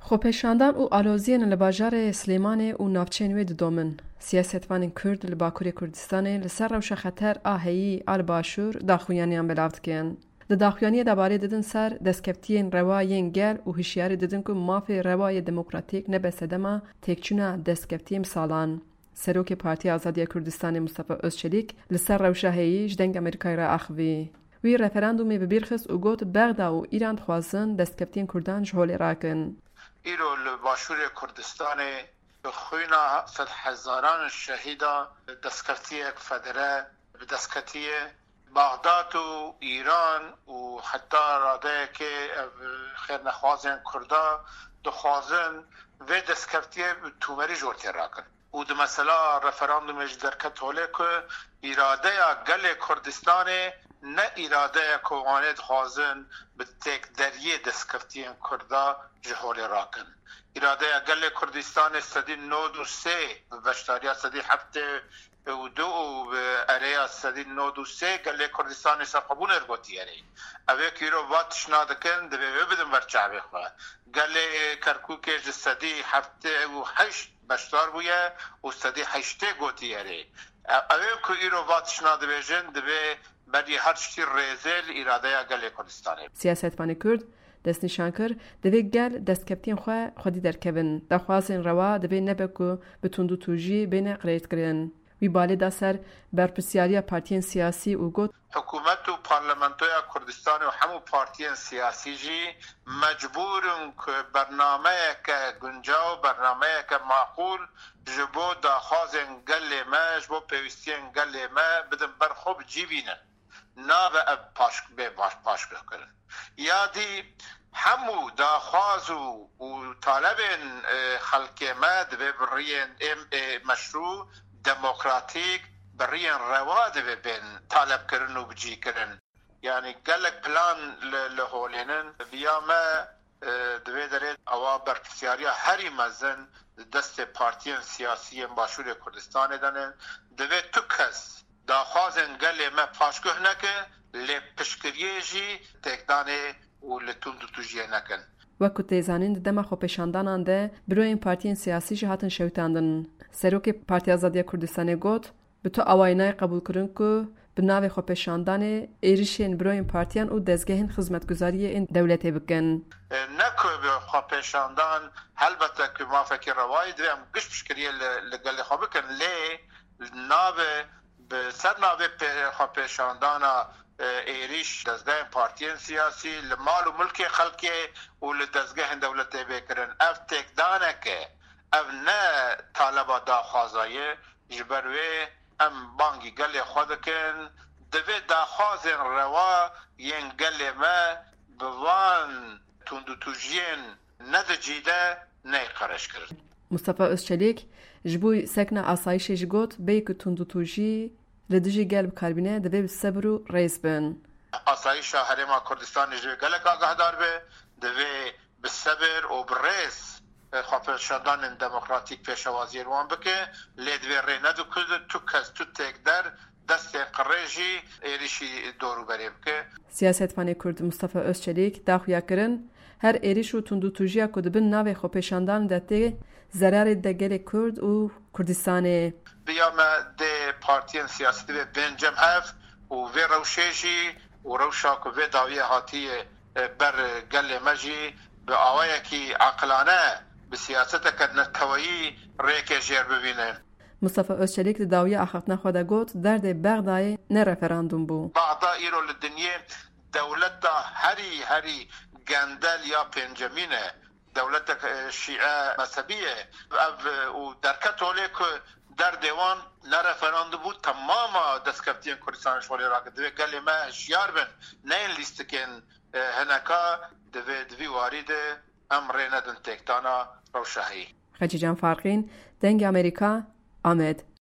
خۆپێشاندان û aloziyên li bajarê Silêmanê û navçeyên wê didomin. Siyasetvanên Kurd li Bakurê Kurdistanê li ser rewşa xeter a heyî a li başûr daxuyaniyan belav dikin. Di daxuyaniyê de barê didin ser destkeftiyên rewa yên gel û hişyarî didin ku mafê rewayê demokratîk nebe sedema têkçûna destkeftiyên salan. Serokê Partiya Azadiya Kurdistanê Mustafa Özçelik li ser rewşa heyî ji deng Amerîkayê re axivî. Wî referandumê bi bîr xist û got Bexda û Îran dixwazin destkeftiyên Kurdan ji holê rakin. ایرو لباشور کردستان به خوینا صد هزاران شهیدا دستکفتی فدره به دستکفتی بغداد و ایران و حتی راده که خیر نخوازن کردا دخوازن و دستکفتی تومری جورتی راکن و ده مثلا رفراندومش در کتوله که اراده گل کردستان نه اراده که آنید خوازن به تک دریه دستکفتین کردا جهول راکن. اراده گل کردستان استدی 93 بشتاریا استدی هفته و دو اریا استدی 93 گل کردستان سقبون ارگوتی اری. اوه که رو واتش نادکن دوی بدن برچعبه خواه. گل کرکوکش استدی هفته و 8 بشتار بویه و استدی 8 گوتی اری. اوه که ایرو واتش نادبیجن دوی بری هر شتی ریزل اراده گل کردستان. سیاستوان کرد دست نشان کر دوی گل دستکفتین خودی درکوین. دخوازن روا دوی نبه که بتوندو توجی بین قریت کرن. وی بالی دا سر برپرسیاری پارتیین سیاسی و گوت حکومت و پارلمانتوی کردستان و همو پارتیین سیاسی جی مجبورن که برنامه که گنجاو برنامه که معقول جبو داخوازن گل ما جبو پیوستین گل ما بدن برخوب جیبینن نا به پاش بکنن یادی همو داخواز و طالب خلق مد به برین مشروع دموکراتیک برین رواد به بین طالب کرن و بجی کرن یعنی گلک پلان لهولینن بیامه دوی دارید اوا برپرسیاری هری مزن دست پارتیین سیاسی باشور کردستان دانن دوی تو کس داخوازن گل ما پاشگه نکه لی پشکریه جی تکدانه و لتوندو توجیه نکن. وەکو تێزانین دەما خۆپێشاندانان دە برۆیین پارتیین سیاسیژی هاتن شەوتاندن. سەرۆکی پارتیا ئازادیە کوردستانê got bi to awayînayê qebûlkirin ku bi navê xۆپێşandanê êrişên birۆyên partiyan û dezgehên xizmetguzariyê ên dewletê bikin. Neke bi xweپêşandan helbete ku mafekî rewayî divê em giş piştgiriyê li gelê xwe bikin lê navê bi ser navê xweپêşandana êriş dezgehên partiyên siyasî li mal û milkê xelkê û li dezgehên dewletê bêkirin. Ev têkdaneke ev ne taleba daxwazayê ji ber wê em bangî gelê xwe dikin divê daxwazên rewa yên gelê me bi van tundutujiyên nedicî de neyqereş kirin. Mustafa Özçelik ji bo sekna asayişê jî got bê ku tundutujî li dijî gel bikarbîne divê bi sebr û rêz bin. Asayişa Herêma Kurdistanê ji gelek agahdar be divê bi sebr û bi rêz xweپêşandanên demokratîk pêşewaziyê wan bike lê divê rê nedikir tu kes tu têkder destên qirê jî êrişî dorûberê bike. Siyasetvanê Kurd Mustafa Özçelik daxuya kirin her êriş û tundûtujiya ku dibin navê xweپêşandan de tê zerarê de gelê Kurd û Kurdistanê. Biyame dê partiyên siyasî divê bên cem hev û vê rewşê jî û rewşa ku vê dawiyê hatiye ber gelê me jî bi awayekî aqilane bi siyaseteke neteweyî rêkê jêr bibîne. Mustafa Özçelik di dawiya axaftina xwe de got derdê Bexdayê ne referandum bû. Bexda îro li dinyê dewleta herî gendel ya pêncemîn e dewletek şîe mezhebî ye ev û derket holê ku derdê wan ne referandum bû temama destkeftiyên Kurdistanê ji holê rakin divê gelê me hişyar bin neyên lîstikên hineka divê warî de em rê nedin têkdana rewşeheyî. Xecî Can Farqîn, Dengê Amerîka, Amed.